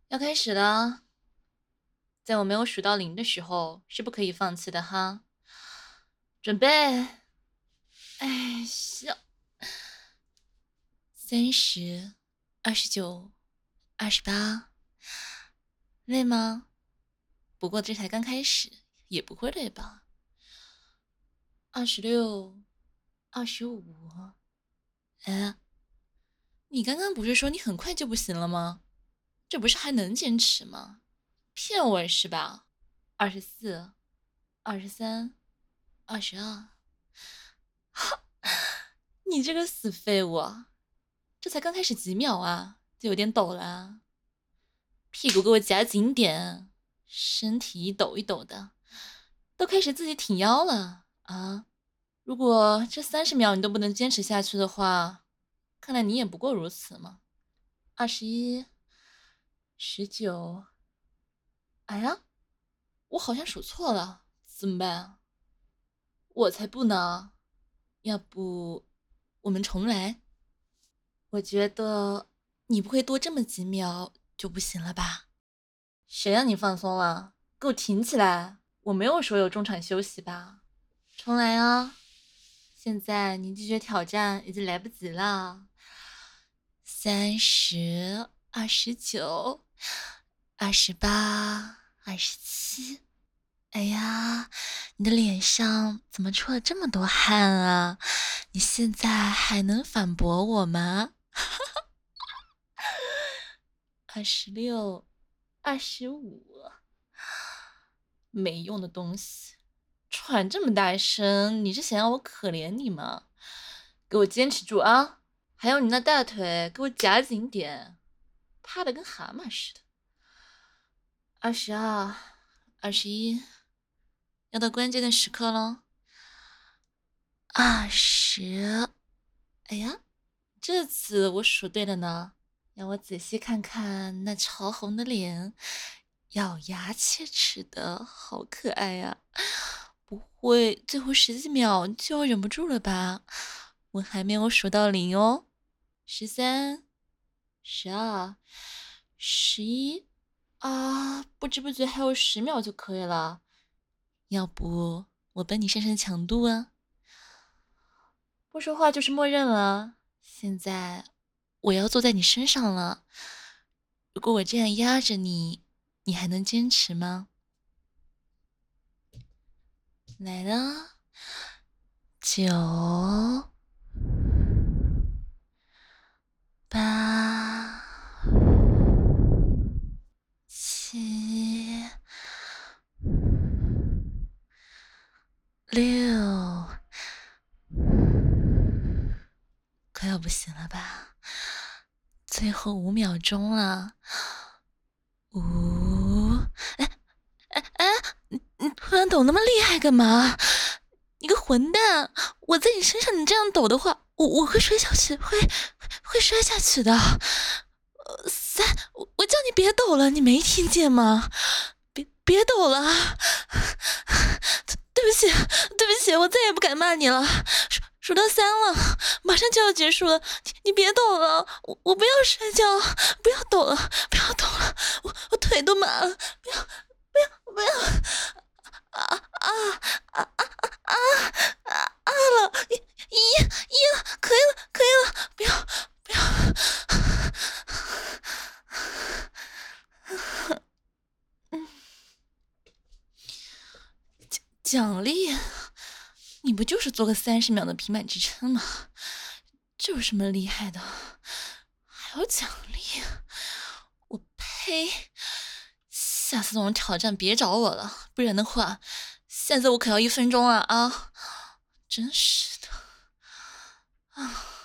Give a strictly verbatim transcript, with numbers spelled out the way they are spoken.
要开始了，在我没有数到零的时候是不可以放弃的哈。准备，哎，笑，三十，二十九，二十八，累吗？不过这才刚开始，也不会累吧？二十六，二十五，哎，你刚刚不是说你很快就不行了吗？这不是还能坚持吗？骗我是吧？二十四，二十三，二十二。你这个死废物啊！这才刚开始几秒啊，就有点抖了啊！屁股给我夹紧点，身体一抖一抖的，都开始自己挺腰了啊！如果这三十秒你都不能坚持下去的话，看来你也不过如此嘛。二十一，十九，哎呀，我好像数错了，怎么办啊？我才不呢！要不我们重来？我觉得你不会多这么几秒就不行了吧？谁让你放松了？给我挺起来！我没有说有中场休息吧？重来啊！现在你拒绝挑战已经来不及了。三十，二十九，二十八，二十七。哎呀，你的脸上怎么出了这么多汗啊？你现在还能反驳我吗？二十六，二十五，没用的东西，喘这么大声，你是想要我可怜你吗？给我坚持住啊！还有你那大腿，给我夹紧点，趴的跟蛤蟆似的。二十二，二十一，要到关键的时刻喽。二十，哎呀，这次我数对了呢。让我仔细看看那潮红的脸，咬牙切齿的，好可爱呀、不会最后十几秒就要忍不住了吧？我还没有数到零哦。十三，十二，十一，啊，不知不觉还有十秒就可以了。要不我帮你上上强度啊？不说话就是默认了。现在我要坐在你身上了。如果我这样压着你，你还能坚持吗？来了，九、八、七、六，快要不行了吧？最后五秒钟了，五，哎哎哎，你你突然抖那么厉害干嘛？你个混蛋！我在你身上，你这样抖的话，我我会摔下去，会会摔下去的。呃，三，我我叫你别抖了，你没听见吗？别别抖了！对不起，对不起，我再也不敢骂你了。数数到三了，马上就要结束了，你你别抖了，我我不要摔跤，不要抖了，不要抖了，我我腿都麻了，不要不要不要！啊啊啊啊啊啊啊了！一一一了，可以了，可以了，不要不要！奖奖励？你不就是做个三十秒的平板支撑吗？这有什么厉害的？还有奖励？我呸！下次这种挑战别找我了，不然的话，现在我可要一分钟了啊！真是的啊！